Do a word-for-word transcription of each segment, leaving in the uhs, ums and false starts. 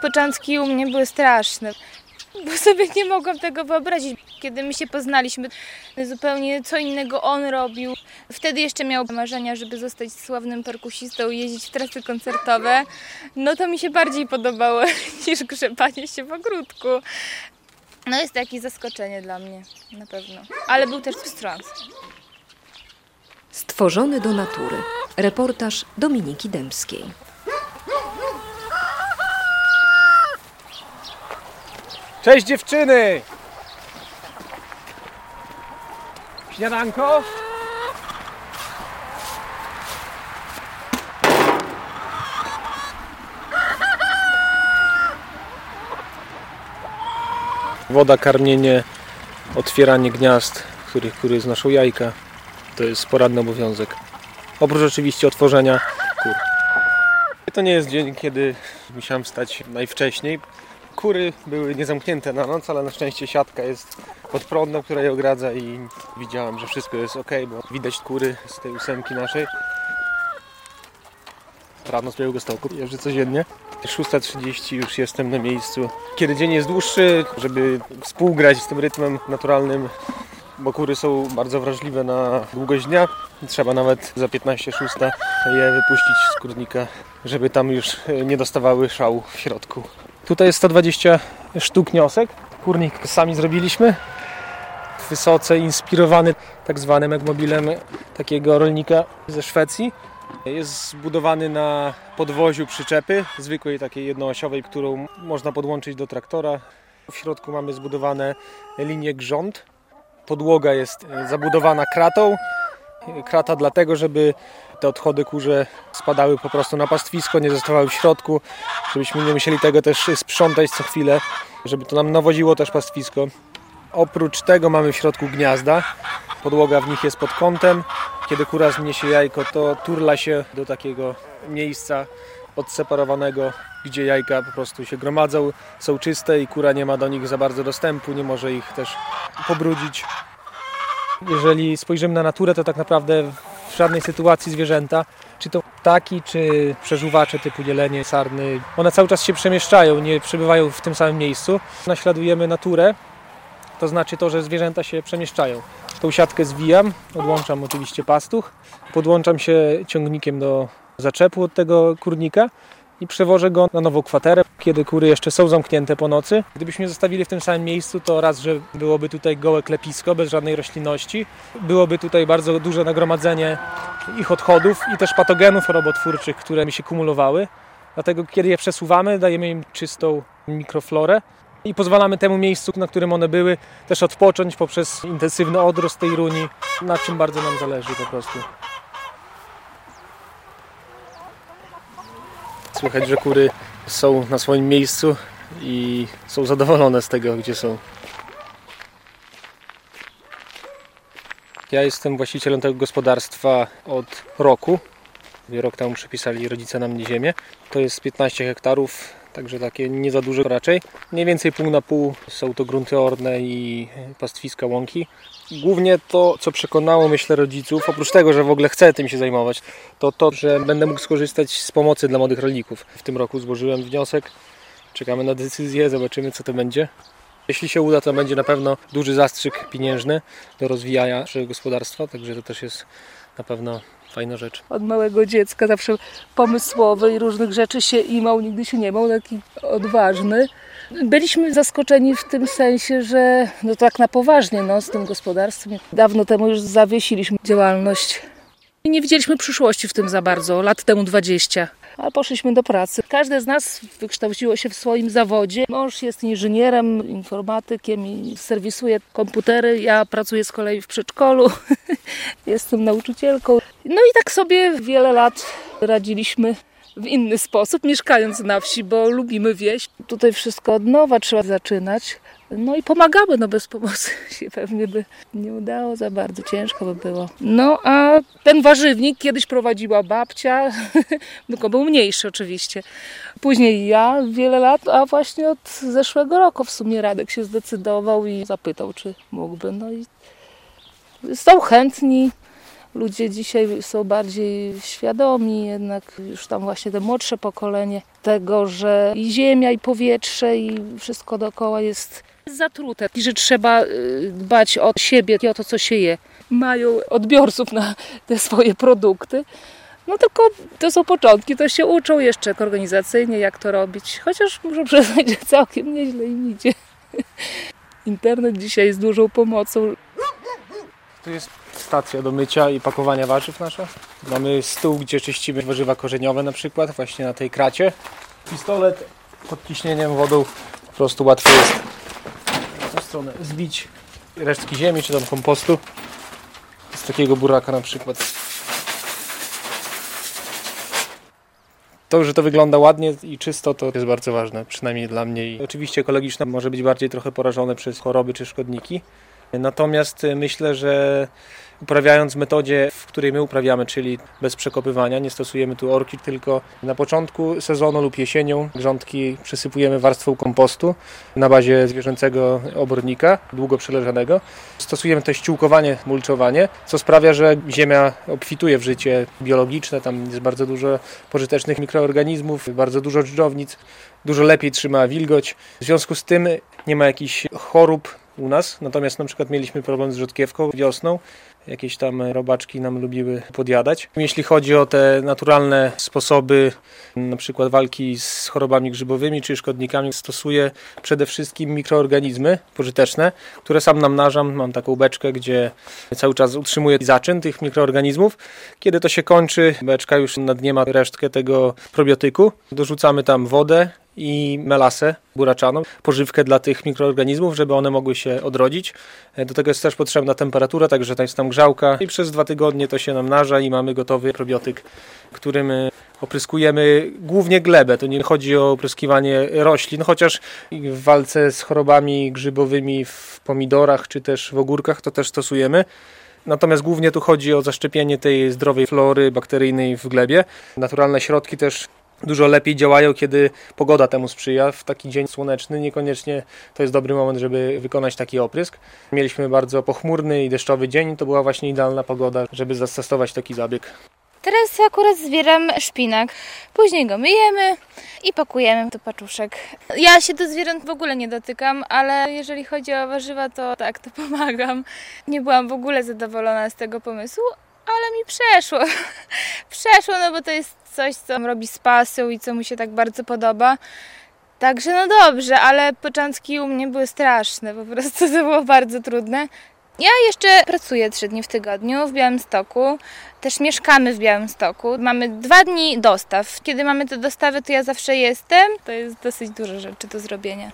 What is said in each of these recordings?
początki u mnie były straszne, bo sobie nie mogłam tego wyobrazić. Kiedy my się poznaliśmy, zupełnie co innego on robił. Wtedy jeszcze miał marzenia, żeby zostać sławnym perkusistą i jeździć w trasy koncertowe. No to mi się bardziej podobało niż grzebanie się w ogródku. No jest to jakieś zaskoczenie dla mnie, na pewno. Ale był też wstrząs. Stworzony do natury. Reportaż Dominiki Dębskiej. Cześć dziewczyny! Śniadanko? Woda, karmienie, otwieranie gniazd, w których kury znoszą jajka. To jest poradny obowiązek. Oprócz oczywiście otworzenia kur. To nie jest dzień, kiedy musiałem wstać najwcześniej. Kury były niezamknięte na noc, ale na szczęście siatka jest pod prądem, która je ogradza i widziałem, że wszystko jest ok, bo widać kury z tej ósemki naszej. Rano z Białegostoku jeżdżę codziennie. szósta trzydzieści już jestem na miejscu. Kiedy dzień jest dłuższy, żeby współgrać z tym rytmem naturalnym, bo kury są bardzo wrażliwe na długość dnia. Trzeba nawet za piętnaście szósta je wypuścić z kurnika, żeby tam już nie dostawały szału w środku. Tutaj jest sto dwadzieścia sztuk niosek. Kurnik sami zrobiliśmy. Wysoce inspirowany tak zwanym egmobilem takiego rolnika ze Szwecji. Jest zbudowany na podwoziu przyczepy, zwykłej takiej jednoosiowej, którą można podłączyć do traktora. W środku mamy zbudowane linie grząd. Podłoga jest zabudowana kratą. Krata dlatego, żeby te odchody kurze spadały po prostu na pastwisko, nie zostawały w środku, żebyśmy nie musieli tego też sprzątać co chwilę, żeby to nam nawoziło też pastwisko. Oprócz tego mamy w środku gniazda. Podłoga w nich jest pod kątem. Kiedy kura zniesie jajko, to turla się do takiego miejsca odseparowanego, gdzie jajka po prostu się gromadzą, są czyste i kura nie ma do nich za bardzo dostępu, nie może ich też pobrudzić. Jeżeli spojrzymy na naturę, to tak naprawdę w żadnej sytuacji zwierzęta, czy to ptaki, czy przeżuwacze typu jelenie, sarny, one cały czas się przemieszczają, nie przebywają w tym samym miejscu. Naśladujemy naturę, to znaczy to, że zwierzęta się przemieszczają. Tą siatkę zwijam, odłączam oczywiście pastuch, podłączam się ciągnikiem do zaczepu od tego kurnika i przewożę go na nową kwaterę, kiedy kury jeszcze są zamknięte po nocy. Gdybyśmy zostawili w tym samym miejscu, to raz, że byłoby tutaj gołe klepisko bez żadnej roślinności, byłoby tutaj bardzo duże nagromadzenie ich odchodów i też patogenów robotwórczych, które mi się kumulowały. Dlatego kiedy je przesuwamy, dajemy im czystą mikroflorę i pozwalamy temu miejscu, na którym one były, też odpocząć poprzez intensywny odrost tej runi, na czym bardzo nam zależy po prostu. Słychać, że kury są na swoim miejscu i są zadowolone z tego, gdzie są. Ja jestem właścicielem tego gospodarstwa od roku. Rok temu przypisali rodzice na mnie ziemię. To jest piętnaście hektarów, także takie nie za dużo raczej. Mniej więcej pół na pół są to grunty orne i pastwiska, łąki. Głównie to, co przekonało, myślę, rodziców, oprócz tego, że w ogóle chcę tym się zajmować, to to, że będę mógł skorzystać z pomocy dla młodych rolników. W tym roku złożyłem wniosek, czekamy na decyzję, zobaczymy, co to będzie. Jeśli się uda, to będzie na pewno duży zastrzyk pieniężny do rozwijania naszego gospodarstwa, także to też jest na pewno fajna rzecz. Od małego dziecka zawsze pomysłowy i różnych rzeczy się imał, nigdy się nie mał, taki odważny. Byliśmy zaskoczeni w tym sensie, że no tak na poważnie no, z tym gospodarstwem. Dawno temu już zawiesiliśmy działalność. I nie widzieliśmy przyszłości w tym za bardzo, lat temu dwadzieścia. Ale poszliśmy do pracy. Każde z nas wykształciło się w swoim zawodzie. Mąż jest inżynierem, informatykiem i serwisuje komputery. Ja pracuję z kolei w przedszkolu. Jestem nauczycielką. No i tak sobie wiele lat radziliśmy w inny sposób, mieszkając na wsi, bo lubimy wieś. Tutaj wszystko od nowa trzeba zaczynać. No i pomagamy, no bez pomocy się pewnie by nie udało za bardzo, ciężko by było. No a ten warzywnik kiedyś prowadziła babcia, tylko był mniejszy oczywiście. Później ja wiele lat, a właśnie od zeszłego roku w sumie Radek się zdecydował i zapytał, czy mógłby. No i są chętni, Ludzie dzisiaj są bardziej świadomi, jednak już tam właśnie te młodsze pokolenie, tego, że i ziemia, i powietrze, i wszystko dookoła jest zatrute. I że trzeba dbać o siebie i o to, co się je. Mają odbiorców na te swoje produkty. No tylko to są początki, to się uczą jeszcze organizacyjnie, jak to robić. Chociaż muszę przyznać, że całkiem nieźle im idzie. Internet dzisiaj jest dużą pomocą. Tu jest stacja do mycia i pakowania warzyw nasza. Mamy stół, gdzie czyścimy warzywa korzeniowe na przykład, właśnie na tej kracie. Pistolet pod ciśnieniem wodą, po prostu łatwo jest na tę stronę zbić resztki ziemi czy tam kompostu. Z takiego buraka na przykład. To, że to wygląda ładnie i czysto, to jest bardzo ważne, przynajmniej dla mnie. I oczywiście ekologiczne może być bardziej trochę porażone przez choroby czy szkodniki. Natomiast myślę, że uprawiając w metodzie, w której my uprawiamy, czyli bez przekopywania, nie stosujemy tu orki, tylko na początku sezonu lub jesienią grządki przysypujemy warstwą kompostu na bazie zwierzęcego obornika, długo przeleżanego. Stosujemy też ściółkowanie, mulczowanie, co sprawia, że ziemia obfituje w życie biologiczne, tam jest bardzo dużo pożytecznych mikroorganizmów, bardzo dużo dżdżownic, dużo lepiej trzyma wilgoć. W związku z tym nie ma jakichś chorób u nas, natomiast na przykład mieliśmy problem z rzodkiewką wiosną, jakieś tam robaczki nam lubiły podjadać. Jeśli chodzi o te naturalne sposoby na przykład walki z chorobami grzybowymi czy szkodnikami, stosuję przede wszystkim mikroorganizmy pożyteczne, które sam namnażam. Mam taką beczkę, gdzie cały czas utrzymuję zaczyn tych mikroorganizmów. Kiedy to się kończy, beczka już na dnie ma resztkę tego probiotyku. Dorzucamy tam wodę i melasę buraczaną, pożywkę dla tych mikroorganizmów, żeby one mogły się odrodzić. Do tego jest też potrzebna temperatura, także to jest tam grzałka i przez dwa tygodnie to się namnaża i mamy gotowy probiotyk, którym opryskujemy głównie glebę. To nie chodzi o opryskiwanie roślin, chociaż w walce z chorobami grzybowymi w pomidorach czy też w ogórkach to też stosujemy. Natomiast głównie tu chodzi o zaszczepienie tej zdrowej flory bakteryjnej w glebie. Naturalne środki też dużo lepiej działają, kiedy pogoda temu sprzyja. W taki dzień słoneczny niekoniecznie to jest dobry moment, żeby wykonać taki oprysk. Mieliśmy bardzo pochmurny i deszczowy dzień, to była właśnie idealna pogoda, żeby zastosować taki zabieg. Teraz akurat zbieram szpinak, później go myjemy i pakujemy do paczuszek. Ja się do zwierząt w ogóle nie dotykam, ale jeżeli chodzi o warzywa, to tak, to pomagam. Nie byłam w ogóle zadowolona z tego pomysłu, ale mi przeszło. Przeszło, no bo to jest coś, co robi z pasją i co mu się tak bardzo podoba. Także no dobrze, ale początki u mnie były straszne, po prostu to było bardzo trudne. Ja jeszcze pracuję trzy dni w tygodniu w Białymstoku, też mieszkamy w Białymstoku. Mamy dwa dni dostaw. Kiedy mamy te dostawy, to ja zawsze jestem. To jest dosyć dużo rzeczy do zrobienia.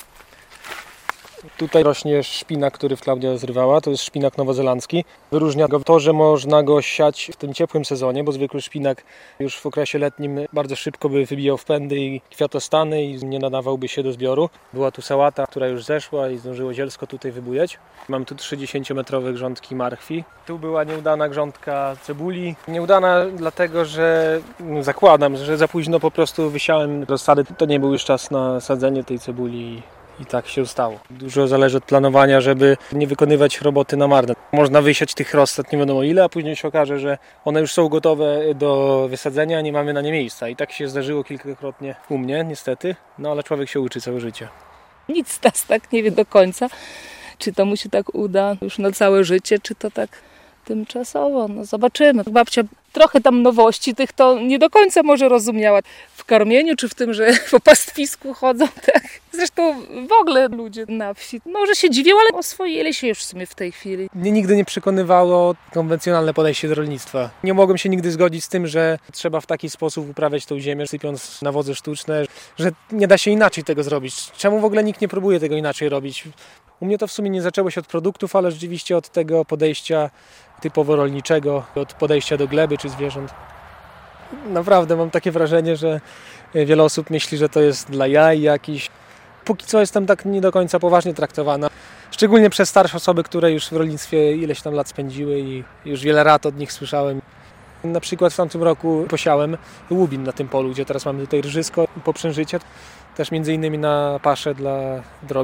Tutaj rośnie szpinak, który Klaudia zrywała, to jest szpinak nowozelandzki. Wyróżnia go to, że można go siać w tym ciepłym sezonie, bo zwykły szpinak już w okresie letnim bardzo szybko by wybijał w pędy i kwiatostany i nie nadawałby się do zbioru. Była tu sałata, która już zeszła i zdążyło zielsko tutaj wybujać. Mam tu trzydziestometrowe grządki marchwi. Tu była nieudana grządka cebuli. Nieudana dlatego, że zakładam, że za późno po prostu wysiałem rozsady. To nie był już czas na sadzenie tej cebuli. I tak się stało. Dużo zależy od planowania, żeby nie wykonywać roboty na marne. Można wysiać tych rozsad nie wiadomo ile, a później się okaże, że one już są gotowe do wysadzenia, a nie mamy na nie miejsca. I tak się zdarzyło kilkakrotnie u mnie, niestety. No ale człowiek się uczy całe życie. Nic z nas tak nie wie do końca, czy to mu się tak uda już na całe życie, czy to tak tymczasowo. No zobaczymy. Babcia trochę tam nowości tych to nie do końca może rozumiała w karmieniu, czy w tym, że po pastwisku chodzą, tak. Zresztą w ogóle ludzie na wsi może się dziwią, ale oswoili się już w sumie w tej chwili. Mnie nigdy nie przekonywało konwencjonalne podejście do rolnictwa. Nie mogłem się nigdy zgodzić z tym, że trzeba w taki sposób uprawiać tą ziemię, sypiąc nawozy sztuczne, że nie da się inaczej tego zrobić. Czemu w ogóle nikt nie próbuje tego inaczej robić? U mnie to w sumie nie zaczęło się od produktów, ale rzeczywiście od tego podejścia typowo rolniczego, od podejścia do gleby czy zwierząt. Naprawdę mam takie wrażenie, że wiele osób myśli, że to jest dla jaj jakiś. Póki co jestem tak nie do końca poważnie traktowana. Szczególnie przez starsze osoby, które już w rolnictwie ileś tam lat spędziły i już wiele lat od nich słyszałem. Na przykład w tamtym roku posiałem łubin na tym polu, gdzie teraz mamy tutaj rżysko, poprzężycie. Też między innymi na paszę dla drobiu.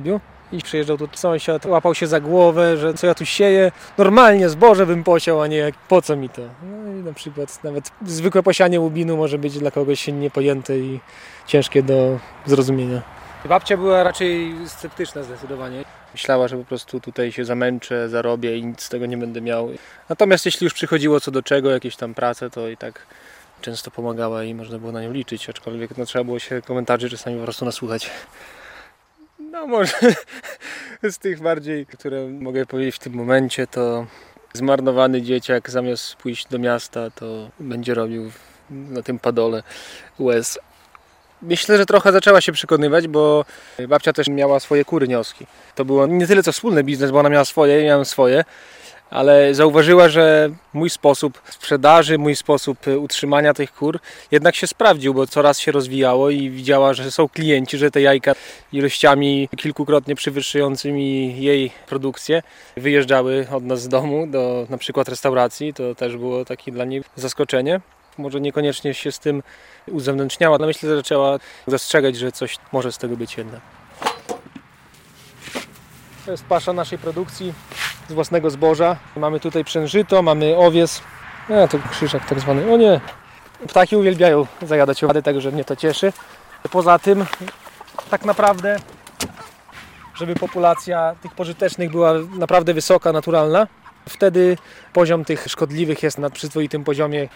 I przyjeżdżał tu sąsiad, łapał się za głowę, że co ja tu sieję, normalnie zboże bym posiał, a nie jak, po co mi to. No i na przykład nawet zwykłe posianie łubinu może być dla kogoś niepojęte i ciężkie do zrozumienia. Babcia była raczej sceptyczna zdecydowanie. Myślała, że po prostu tutaj się zamęczę, zarobię i nic z tego nie będę miał. Natomiast jeśli już przychodziło co do czego, jakieś tam prace, to i tak często pomagała i można było na nią liczyć, aczkolwiek no, trzeba było się komentarzy czasami po prostu nasłuchać. No może z tych bardziej, które mogę powiedzieć w tym momencie, to zmarnowany dzieciak zamiast pójść do miasta, to będzie robił na tym padole łez. Myślę, że trochę zaczęła się przekonywać, bo babcia też miała swoje kury nioski. To było nie tyle co wspólny biznes, bo ona miała swoje, ja miałem swoje, ale zauważyła, że mój sposób sprzedaży, mój sposób utrzymania tych kur jednak się sprawdził, bo coraz się rozwijało i widziała, że są klienci, że te jajka ilościami kilkukrotnie przewyższającymi jej produkcję wyjeżdżały od nas z domu do na przykład restauracji. To też było takie dla niej zaskoczenie. Może niekoniecznie się z tym uzewnętrzniała, ale myślę, że zaczęła zastrzegać, że coś może z tego być jednak. To jest pasza naszej produkcji z własnego zboża. Mamy tutaj przężyto, mamy owies. A, to krzyżak tak zwany. O nie! Ptaki uwielbiają zajadać owady, także mnie to cieszy. Poza tym, tak naprawdę, żeby populacja tych pożytecznych była naprawdę wysoka, naturalna, wtedy poziom tych szkodliwych jest na przyzwoitym poziomie.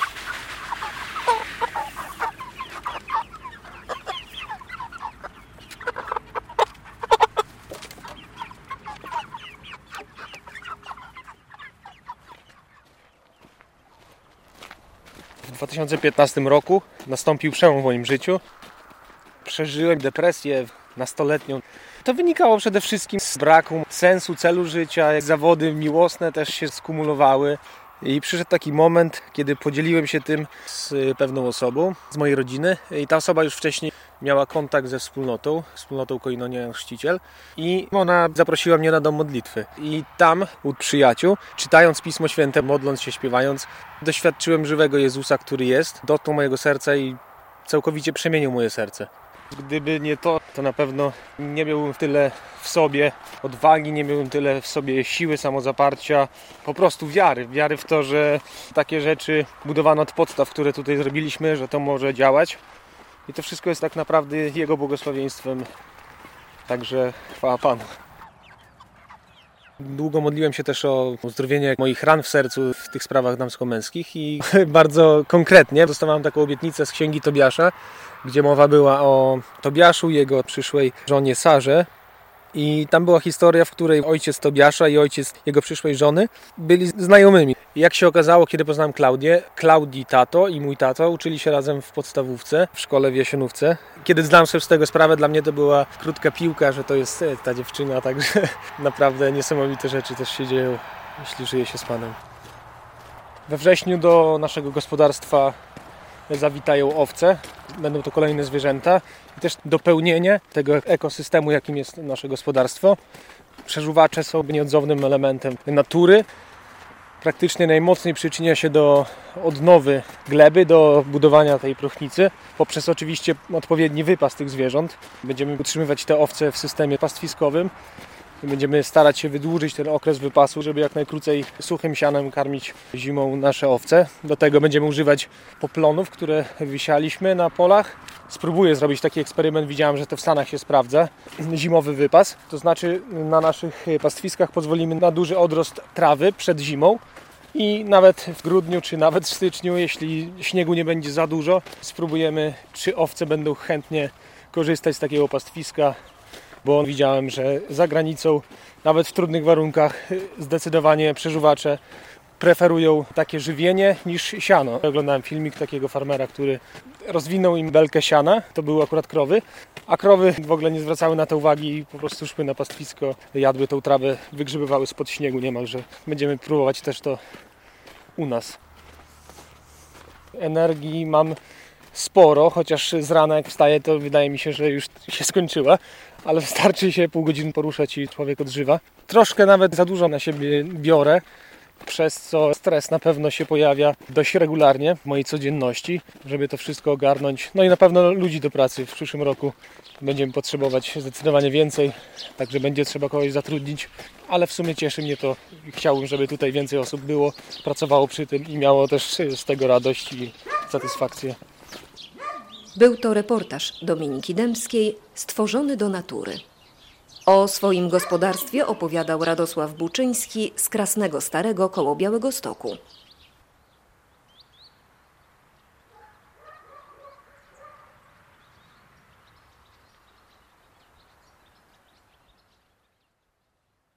W dwa tysiące piętnastym roku nastąpił przełom w moim życiu. Przeżyłem depresję nastoletnią. To wynikało przede wszystkim z braku sensu, celu życia. Zawody miłosne też się skumulowały. I przyszedł taki moment, kiedy podzieliłem się tym z pewną osobą z mojej rodziny. I ta osoba już wcześniej miała kontakt ze wspólnotą, wspólnotą Koinonia Chrzciciel. I ona zaprosiła mnie na dom modlitwy. I tam, u przyjaciół, czytając Pismo Święte, modląc się, śpiewając, doświadczyłem żywego Jezusa, który jest, dotknął mojego serca i całkowicie przemienił moje serce. Gdyby nie to, to na pewno nie miałbym tyle w sobie odwagi, nie miałbym tyle w sobie siły, samozaparcia, po prostu wiary. Wiary w to, że takie rzeczy budowane od podstaw, które tutaj zrobiliśmy, że to może działać. I to wszystko jest tak naprawdę Jego błogosławieństwem. Także chwała Panu. Długo modliłem się też o uzdrowienie moich ran w sercu w tych sprawach damsko-męskich i bardzo konkretnie dostawałem taką obietnicę z księgi Tobiasza, gdzie mowa była o Tobiaszu, jego przyszłej żonie Sarze. I tam była historia, w której ojciec Tobiasza i ojciec jego przyszłej żony byli znajomymi. I jak się okazało, kiedy poznałem Klaudię, Klaudii tato i mój tato uczyli się razem w podstawówce, w szkole w Jasienówce. Kiedy zdałem sobie z tego sprawę, dla mnie to była krótka piłka, że to jest ta dziewczyna, także naprawdę niesamowite rzeczy też się dzieją, jeśli żyje się z Panem. We wrześniu do naszego gospodarstwa zawitają owce, będą to kolejne zwierzęta i też dopełnienie tego ekosystemu, jakim jest nasze gospodarstwo. Przeżuwacze są nieodzownym elementem natury. Praktycznie najmocniej przyczynia się do odnowy gleby, do budowania tej próchnicy, poprzez oczywiście odpowiedni wypas tych zwierząt. Będziemy utrzymywać te owce w systemie pastwiskowym. Będziemy starać się wydłużyć ten okres wypasu, żeby jak najkrócej suchym sianem karmić zimą nasze owce. Do tego będziemy używać poplonów, które wysialiśmy na polach. Spróbuję zrobić taki eksperyment, widziałem, że to w Stanach się sprawdza. Zimowy wypas, to znaczy na naszych pastwiskach pozwolimy na duży odrost trawy przed zimą. I nawet w grudniu, czy nawet w styczniu, jeśli śniegu nie będzie za dużo, spróbujemy, czy owce będą chętnie korzystać z takiego pastwiska. Bo widziałem, że za granicą, nawet w trudnych warunkach, zdecydowanie przeżuwacze preferują takie żywienie niż siano. Oglądałem filmik takiego farmera, który rozwinął im belkę siana, to były akurat krowy, a krowy w ogóle nie zwracały na to uwagi i po prostu szły na pastwisko, jadły tą trawę, wygrzebywały spod śniegu niemalże. Będziemy próbować też to u nas. Energii mam sporo, chociaż z rana jak wstaję, to wydaje mi się, że już się skończyła, ale wystarczy się pół godziny poruszać i człowiek odżywa. Troszkę nawet za dużo na siebie biorę, przez co stres na pewno się pojawia dość regularnie w mojej codzienności, żeby to wszystko ogarnąć. No i na pewno ludzi do pracy w przyszłym roku będziemy potrzebować zdecydowanie więcej, także będzie trzeba kogoś zatrudnić, ale w sumie cieszy mnie to i chciałbym, żeby tutaj więcej osób było, pracowało przy tym i miało też z tego radość i satysfakcję. Był to reportaż Dominiki Dębskiej stworzony do natury. O swoim gospodarstwie opowiadał Radosław Buczyński z Krasnego Starego koło Białegostoku.